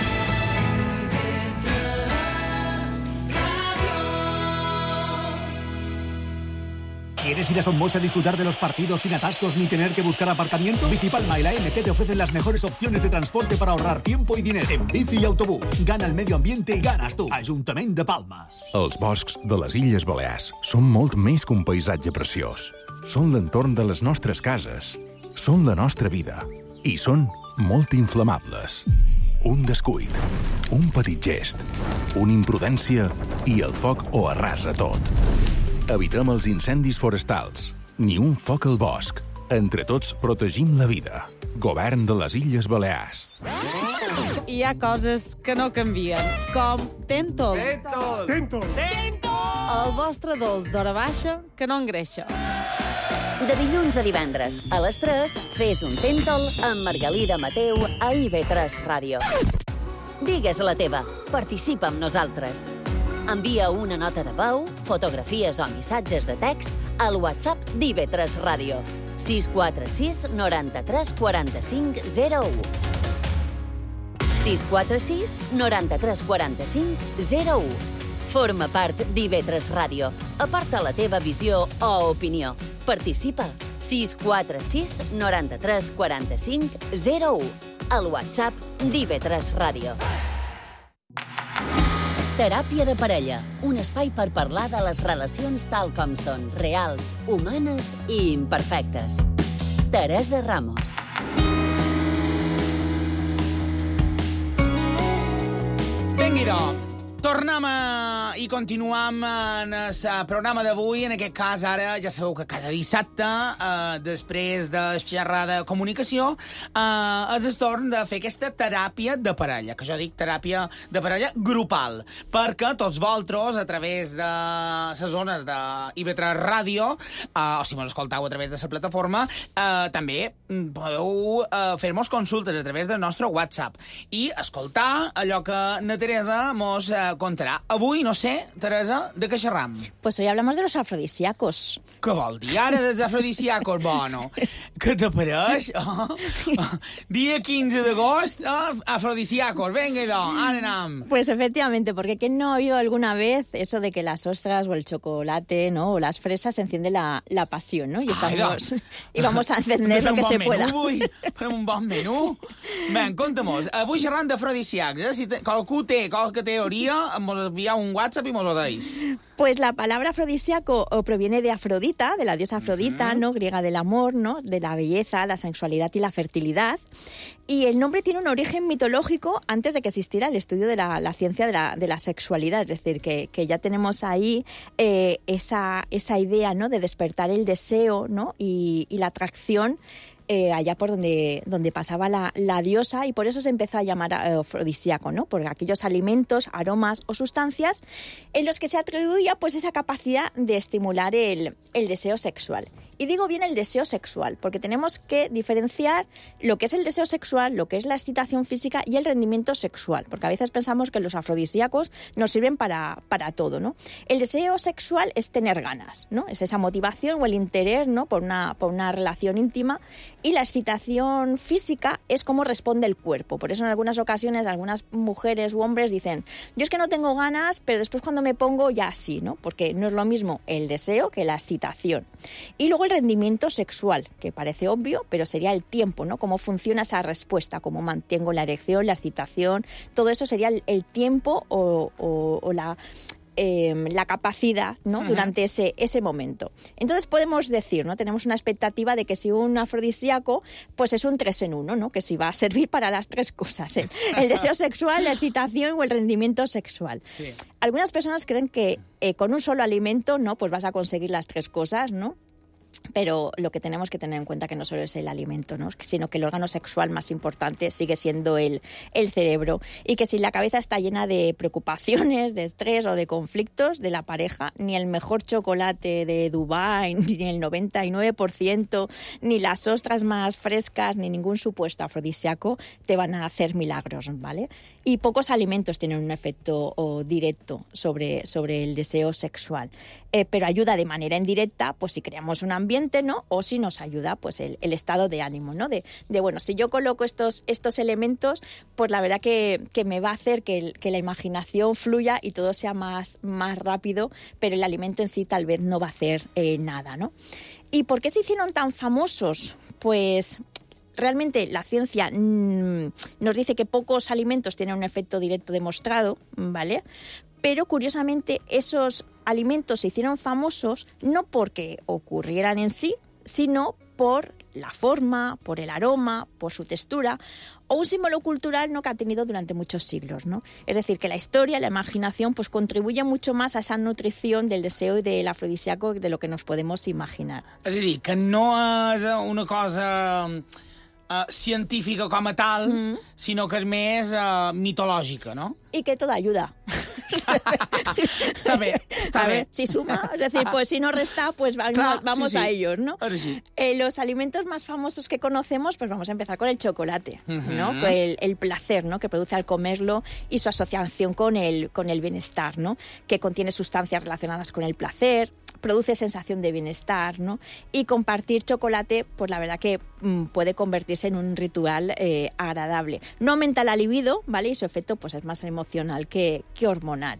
¿Quieres ir a Somos a disfrutar de los partidos sin atascos ni tener que buscar aparcamiento? Bicipalma y la M T te ofrecen las mejores opciones de transporte para ahorrar tiempo y dinero. En bici y autobús, gana el medio ambiente y ganas tu. Ajuntament de Palma. Els boscs de les Illes Balears són molt més que un paisatge preciós. Són l'entorn de les nostres cases. Són la nostra vida. I són molt inflamables. Un descuit, un petit gest, una imprudència i el foc ho arrasa tot. Evitem els incendis forestals. Ni un foc al bosc. Entre tots protegim la vida. Govern de les Illes Balears. Hi ha coses que no canvien, com Tentol. Tentol. Tentol. Tentol. El vostre dolç d'hora baixa que no engreixa. De dilluns a divendres, a les tres, fes un Tentol amb Margalida Mateu a I V tres Ràdio. Digues la teva. Participa amb nosaltres. Envia una nota de veu, fotografies o missatges de text al WhatsApp d'I V tres Ràdio. sis quatre sis noranta-tres quaranta-cinc zero u. sis quatre sis noranta-tres quaranta-cinc zero u. Forma part d'I V tres Ràdio. Aparta la teva visió o opinió. Participa. sis quatre sis noranta-tres quaranta-cinc zero u. Al WhatsApp d'I V tres Ràdio. Teràpia de parella, un espai per parlar de les relacions tal com són, reals, humanes i imperfectes. Teresa Ramos. Vinga, tornem a... i continuem en el programa d'avui. En aquest cas, ara, ja sabeu que cada dissabte, eh, després de xerrar de comunicació, eh, és el torn de fer aquesta teràpia de parella, que jo dic teràpia de parella grupal, perquè tots vosaltres, a través de les zones de I V tres Ràdio, eh, o si mos escoltau a través de la plataforma, eh, també podeu eh, fer-nos consultes a través del nostre WhatsApp i escoltar allò que na Teresa mos eh, contarà. Avui, no sé, Teresa, ¿de qué xerram? Pues hoy hablamos de los afrodisíacos. ¿Qué vol dir ara dels afrodisíacos? Bueno, què te pareix? Oh, oh, dia quinze d'agost, oh, afrodisíacos, venga, ara anem. Pues efectivamente, porque ¿quién no ha oído alguna vez eso de que las ostras o el chocolate, ¿no? O las fresas enciende la, la pasión, ¿no? Y estamos Ai, y vamos a encender lo que bon se menú, pueda. Avui. Farem un bon menú. Ben, conta'm-nos, avui xerrant d'afrodisíacs, eh? Si te, qualcú té qualque teoria, mos envia un WhatsApp y me lo dais. Pues la palabra afrodisíaco proviene de Afrodita, de la diosa Afrodita, uh-huh. ¿no? Griega del amor, ¿no? De la belleza, la sensualidad y la fertilidad. Y el nombre tiene un origen mitológico antes de que existiera el estudio de la, la ciencia de la, de la sexualidad. Es decir, que, que ya tenemos ahí eh, esa, esa idea, ¿no? De despertar el deseo, ¿no? y, y la atracción Eh, allá por donde, donde pasaba la, la diosa, y por eso se empezó a llamar afrodisíaco, ¿no? Por aquellos alimentos, aromas o sustancias en los que se atribuía pues esa capacidad de estimular el, el deseo sexual. Y digo bien el deseo sexual, porque tenemos que diferenciar lo que es el deseo sexual, lo que es la excitación física y el rendimiento sexual, porque a veces pensamos que los afrodisíacos nos sirven para, para todo, ¿no? El deseo sexual es tener ganas, ¿no? Es esa motivación o el interés, ¿no? Por una, por una relación íntima, y la excitación física es cómo responde el cuerpo. Por eso en algunas ocasiones algunas mujeres u hombres dicen, yo es que no tengo ganas, pero después cuando me pongo ya sí, ¿no? Porque no es lo mismo el deseo que la excitación. Y luego el rendimiento sexual, que parece obvio, pero sería el tiempo, ¿no? Cómo funciona esa respuesta, cómo mantengo la erección, la excitación, todo eso sería el, el tiempo o, o, o la... Eh, la capacidad, ¿no? Uh-huh. Durante ese, ese momento. Entonces podemos decir, ¿no? Tenemos una expectativa de que si un afrodisíaco, pues es un tres en uno, ¿no? Que si va a servir para las tres cosas, ¿eh? El deseo sexual, la excitación o el rendimiento sexual. Sí. Algunas personas creen que eh, con un solo alimento, ¿no? Pues vas a conseguir las tres cosas, ¿no? Pero lo que tenemos que tener en cuenta que no solo es el alimento, ¿no? Sino que el órgano sexual más importante sigue siendo el, el cerebro, y que si la cabeza está llena de preocupaciones, de estrés o de conflictos de la pareja, ni el mejor chocolate de Dubái, ni el noventa y nueve por ciento, ni las ostras más frescas, ni ningún supuesto afrodisíaco te van a hacer milagros, ¿vale? Y pocos alimentos tienen un efecto oh, directo sobre, sobre el deseo sexual, eh, pero ayuda de manera indirecta, pues si creamos un ambiente ambiente, ¿no? O si nos ayuda, pues, el, el estado de ánimo, ¿no? De, de, bueno, si yo coloco estos, estos elementos, pues la verdad que, que me va a hacer que, el, que la imaginación fluya y todo sea más, más rápido, pero el alimento en sí tal vez no va a hacer eh, nada, ¿no? ¿Y por qué se hicieron tan famosos? Pues realmente la ciencia mmm, nos dice que pocos alimentos tienen un efecto directo demostrado, ¿vale? Pero curiosamente esos alimentos se hicieron famosos no porque ocurrieran en sí, sino por la forma, por el aroma, por su textura o un símbolo cultural, ¿no?, que ha tenido durante muchos siglos, ¿no? Es decir, que la historia, la imaginación, pues contribuye mucho más a esa nutrición del deseo y del afrodisíaco de lo que nos podemos imaginar. És a dir, que no és una cosa uh, científica com a tal, mm. sinó que és més uh, mitològica, ¿no? Y que todo ayuda. Está bien, está a bien. ver, si suma, es decir, pues si no resta, pues vamos, Clar, vamos sí, sí. a ellos, ¿no? Ahora sí. Eh, los alimentos más famosos que conocemos, pues vamos a empezar con el chocolate, Uh-huh. ¿no? Con el, el placer, ¿no?, que produce al comerlo y su asociación con el, con el bienestar, ¿no? Que contiene sustancias relacionadas con el placer, produce sensación de bienestar, ¿no? Y compartir chocolate, pues la verdad que mmm, puede convertirse en un ritual eh, agradable. No aumenta la libido, ¿vale? Y su efecto pues es más emocional que, que hormonal.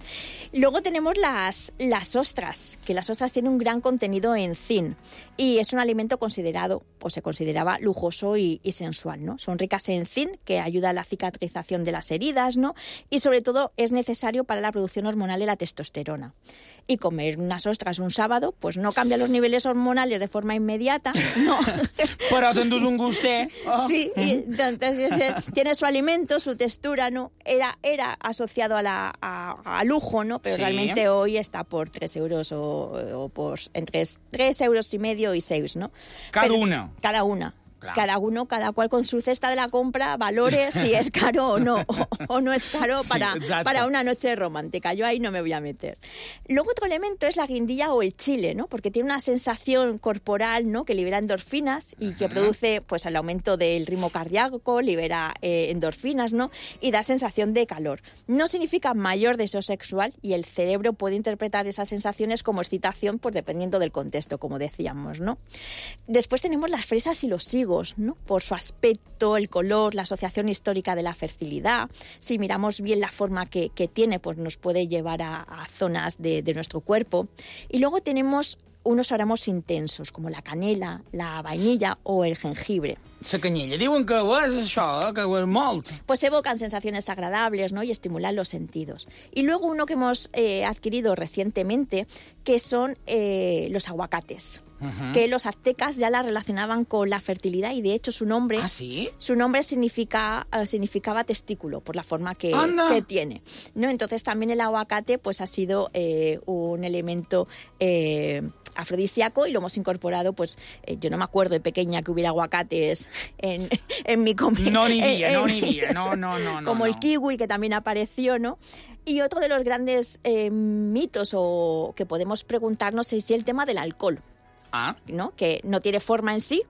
Luego tenemos las, las ostras, que las ostras tienen un gran contenido en zinc y es un alimento considerado, o se consideraba, lujoso y, y sensual, ¿no? Son ricas en zinc, que ayuda a la cicatrización de las heridas, ¿no? Y sobre todo es necesario para la producción hormonal de la testosterona. Y comer unas ostras un sábado, pues no cambia los niveles hormonales de forma inmediata, no. Però t'endús un gustet. Oh. Sí, y entonces eh, tiene su alimento, su textura, ¿no? Era, era asociado a, la, a, a lujo, ¿no? Pero Sí. realmente hoy está por tres euros o, o por entre tres euros y medio y seis, ¿no? Cada Pero, una. Cada una. Claro. Cada uno, cada cual con su cesta de la compra, valore si es caro o no, o, o no es caro Sí, para, exacto. para una noche romántica. Yo ahí no me voy a meter. Luego otro elemento es la guindilla o el chile, ¿no? Porque tiene una sensación corporal, ¿no?, que libera endorfinas y que produce pues el aumento del ritmo cardíaco, libera eh, endorfinas, ¿no?, y da sensación de calor. No significa mayor deseo sexual y el cerebro puede interpretar esas sensaciones como excitación, pues dependiendo del contexto, como decíamos, ¿no? Después tenemos las fresas y los higos, ¿no?, por su aspecto, el color, la asociación histórica de la fertilidad. Si miramos bien la forma que, que tiene, pues nos puede llevar a, a zonas de, de nuestro cuerpo. Y luego tenemos unos aromas intensos, como la canela, la vainilla o el jengibre. La canyella, diuen que ho és això, eh? Que ho és molt. Pues evocan sensaciones agradables, ¿no?, y estimulan los sentidos. Y luego uno que hemos eh, adquirido recientemente, que son eh, los aguacates. Uh-huh. Que los aztecas ya la relacionaban con la fertilidad y de hecho su nombre, ¿Ah, sí? su nombre significa, uh, significaba testículo por la forma que, que tiene, ¿no? Entonces también el aguacate pues ha sido eh, un elemento eh, afrodisíaco y lo hemos incorporado, pues eh, yo no me acuerdo de pequeña que hubiera aguacates en, en mi comida. No n'hi havia, no n'hi havia, no, no, no. no Como no. el kiwi, que también apareció, ¿no? Y otro de los grandes eh, mitos o que podemos preguntarnos es el tema del alcohol. Ah. ¿No? Que no tiene forma en sí,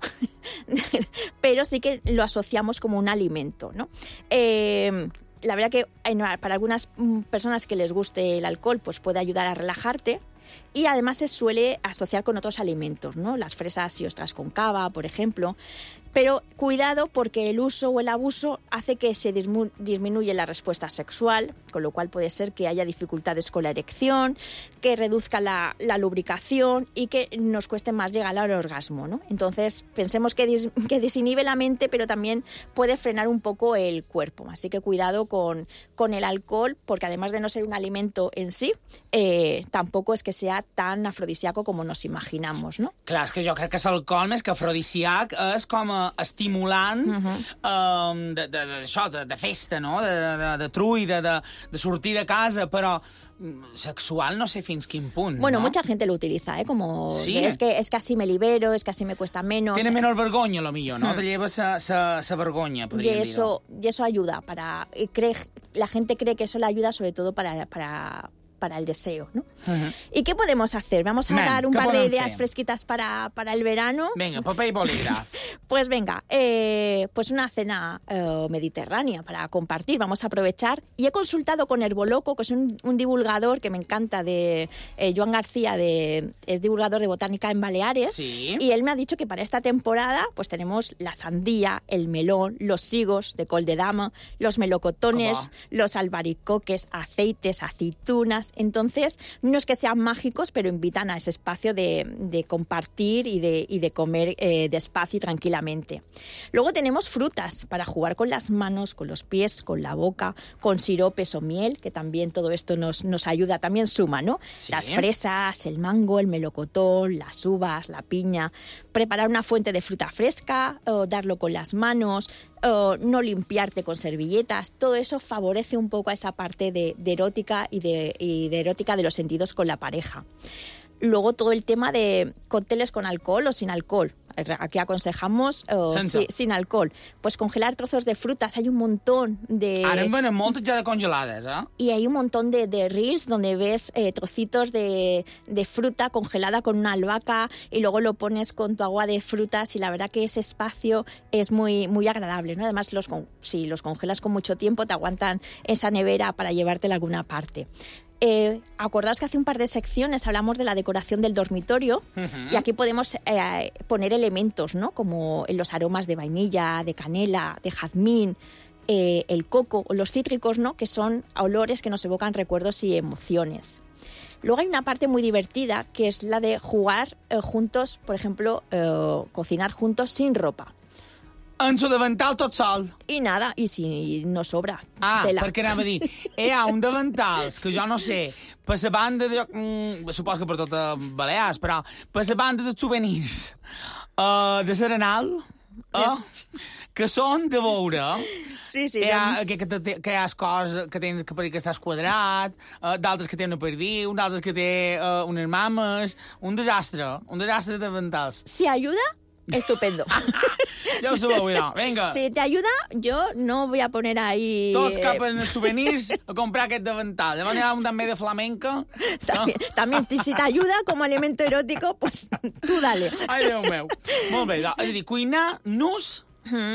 pero sí que lo asociamos como un alimento, ¿no? Eh, la verdad que para algunas personas que les guste el alcohol, pues puede ayudar a relajarte. Y además se suele asociar con otros alimentos, ¿no? Las fresas y ostras con cava, por ejemplo. Pero cuidado, porque el uso o el abuso hace que se dismu- disminuya la respuesta sexual, con lo cual puede ser que haya dificultades con la erección, que reduzca la, la lubricación y que nos cueste más llegar al orgasmo, ¿no? Entonces, pensemos que, dis- que desinhibe la mente, pero también puede frenar un poco el cuerpo. Así que cuidado con, con el alcohol, porque además de no ser un alimento en sí, eh, tampoco es que sea tan afrodisíaco como nos imaginamos, ¿no? Clar, és que jo crec que l'alcohol, més que afrodisíac, és com a estimulant uh-huh. um, de, de, de, això, de, de festa, no? De, de, de trull, de, de, de sortir de casa, però sexual no sé fins quin punt, Bueno, ¿no? mucha gente lo utiliza, ¿eh? Como ¿Sí? de, es que es que así me libero, es que así me cuesta menos. Tiene menor vergonya, lo millor, no? Hmm. Te lleva sa, sa, sa vergonya, Y podríem dir. eso, y eso ayuda para... y cree, la gente cree que eso le ayuda sobre todo para, para para el deseo, ¿no? Uh-huh. ¿Y qué podemos hacer? Vamos a Nen, dar un ¿qué par de podem ideas fer? fresquitas para, para el verano. Venga, papel y bolígraf. Pues venga, eh, pues una cena eh, mediterránea para compartir, vamos a aprovechar. Y he consultado con Herboloco, que es un, un divulgador que me encanta, de eh, Joan García, de, es divulgador de botánica en Baleares. Sí. Y él me ha dicho que para esta temporada pues tenemos la sandía, el melón, los higos de col de dama, los melocotones, ¿Cómo? los albaricoques, aceites, aceitunas. Entonces, no es que sean mágicos, pero invitan a ese espacio de, de compartir y de, y de comer eh, despacio y tranquilamente. Luego tenemos frutas para jugar con las manos, con los pies, con la boca, con siropes o miel, que también todo esto nos, nos ayuda, también suma, ¿no? Sí. Las fresas, el mango, el melocotón, las uvas, la piña. Preparar una fuente de fruta fresca, o darlo con las manos, o no limpiarte con servilletas. Todo eso favorece un poco a esa parte de, de erótica y de, y de erótica de los sentidos con la pareja. Luego todo el tema de cócteles con alcohol o sin alcohol. Aquí aconsejamos uh, si, sin alcohol. Pues congelar trozos de frutas. Hay un montón de... Ara en venen moltes ja de congelades, eh? Y hay un montón de, de reels donde ves eh, trocitos de, de fruta congelada con una albahaca y luego lo pones con tu agua de frutas y la verdad que ese espacio es muy, muy agradable, ¿no? Además, los, si los congelas con mucho tiempo te aguantan esa nevera para llevártela a alguna parte. Eh, acordaos que hace un par de secciones hablamos de la decoración del dormitorio. Uh-huh. Y aquí podemos eh, poner elementos, ¿no? Como los aromas de vainilla, de canela, de jazmín, eh, el coco o los cítricos, ¿no? Que son olores que nos evocan recuerdos y emociones. Luego hay una parte muy divertida que es la de jugar eh, juntos, por ejemplo, eh, cocinar juntos sin ropa. En su davantal tot sol. I nada, i si no sobra. Ah, tela. perquè anava a dir, hi ha un davantals que jo no sé, per la banda de... Mm, suposo que per tot Balears, però per la banda de souvenirs uh, de Serenal, uh, que són de veure. Sí, sí. Hi ha, que, que, que, que hi ha coses que tens que, que estàs quadrat, uh, d'altres que té una perdiu, d'altres que té uh, unes mames... Un desastre, un desastre de davantals. Si ayuda... Estupendo. Ja ho sabeu, ja. Venga. Si te ayuda, yo no voy a poner ahí... Tots cap en els souvenirs a comprar aquest davantal. Llavors hi ha un també de flamenca. También, no? también, si te ayuda como elemento erótico, pues tú dale. Ai, Déu meu. Molt bé. És a dir, cuinar nus... ¿Mm?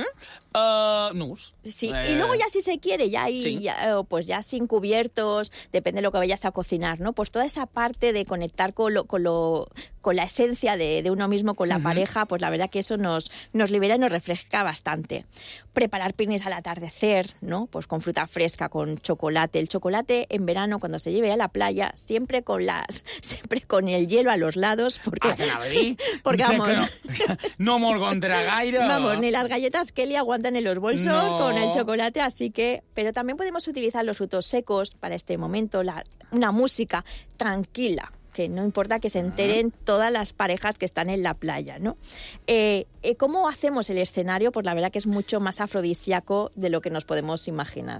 Uh, nus. Sí, eh... y luego ya si se quiere, ya, y, sí. ya pues ya sin cubiertos, depende de lo que vayas a cocinar, ¿no? Pues toda esa parte de conectar con lo, con lo, con la esencia de, de uno mismo, con la uh-huh. pareja, pues la verdad que eso nos, nos libera y nos refresca bastante. Preparar picnics al atardecer, ¿no? Pues con fruta fresca, con chocolate. El chocolate en verano, cuando se lleve a la playa, siempre con las, siempre con el hielo a los lados, porque, ah, dir, porque vamos, no, no mos aguantarà gaire. Vamos, ni las galletas Kelly aguantan en los bolsos no. con el chocolate, así que... Pero también podemos utilizar los frutos secos para este momento, la, una música tranquila, que no importa que se enteren todas las parejas que están en la playa, ¿no? Eh, eh, ¿Cómo hacemos el escenario? Pues la verdad que es mucho más afrodisíaco de lo que nos podemos imaginar.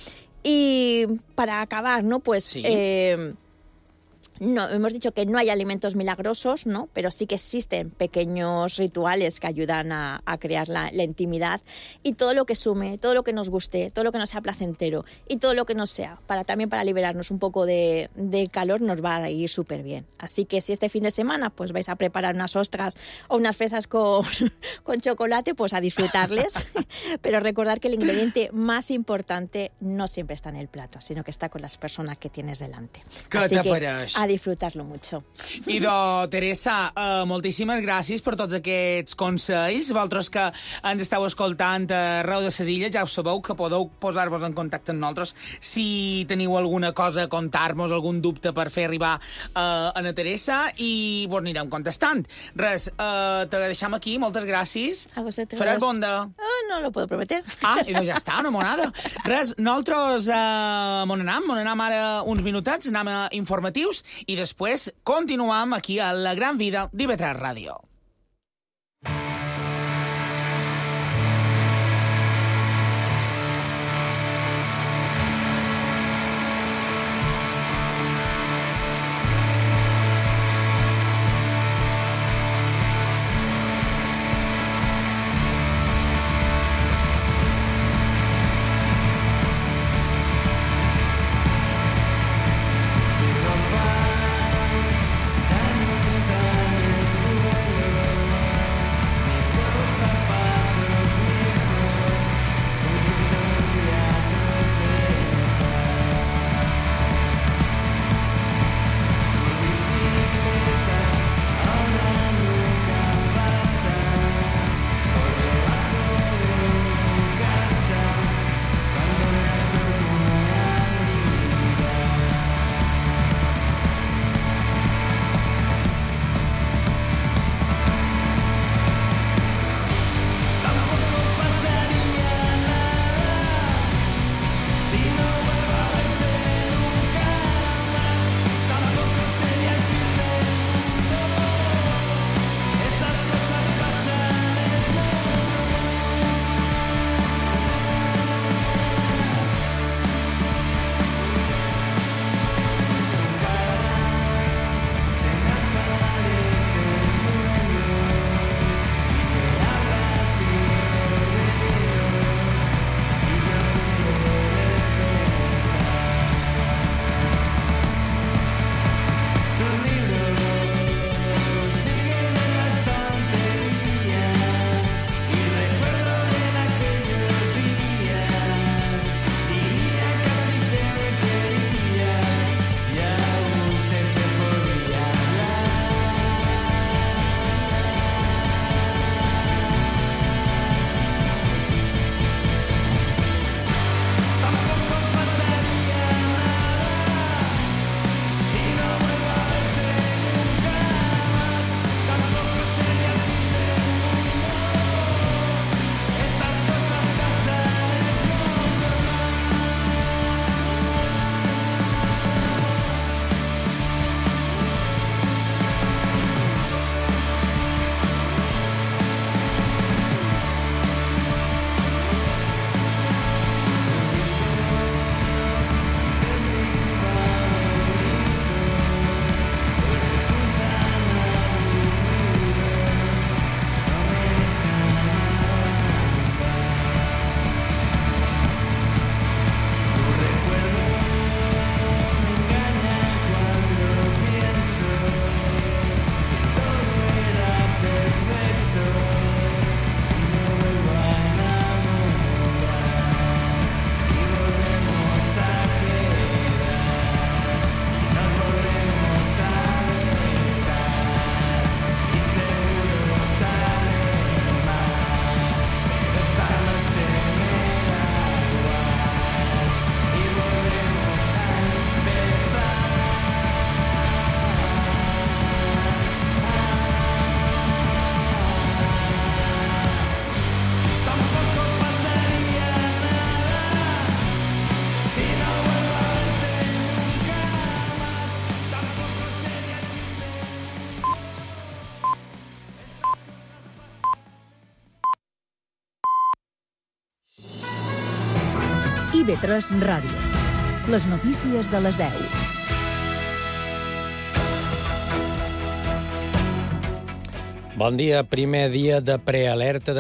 Y para acabar, ¿no? Pues... Sí. Eh, No, hemos dicho que no hay alimentos milagrosos, ¿no? Pero sí que existen pequeños rituales que ayudan a, a crear la, la intimidad y todo lo que sume, todo lo que nos guste, todo lo que nos sea placentero y todo lo que no sea, para también para liberarnos un poco de, de calor, nos va a ir súper bien. Así que si este fin de semana pues vais a preparar unas ostras o unas fresas con, con chocolate, pues a disfrutarles. Pero recordar que el ingrediente más importante no siempre está en el plato, sino que está con las personas que tienes delante. Así que a disfrutar-lo mucho. Idò, Teresa, uh, moltíssimes gràcies per tots aquests consells. Vosaltres que ens esteu escoltant arreu de les illes, ja ho sabeu que podeu posar-vos en contacte amb nosaltres si teniu alguna cosa a contar-nos, algun dubte per fer arribar uh, a la Teresa i vos anirem contestant. Res, uh, te la deixem aquí, moltes gràcies. A vosaltres. Faràs bonda? Oh, no lo puedo prometer. Ah, i doncs ja està, una monada. Res, nosaltres uh, mon anam, mon anam ara uns minutets, anem a informatius i després continuam aquí a La Gran Vida d'I V tres Ràdio. I V tres Ràdio. Les notícies de les deu. Bon dia, primer dia de prealerta de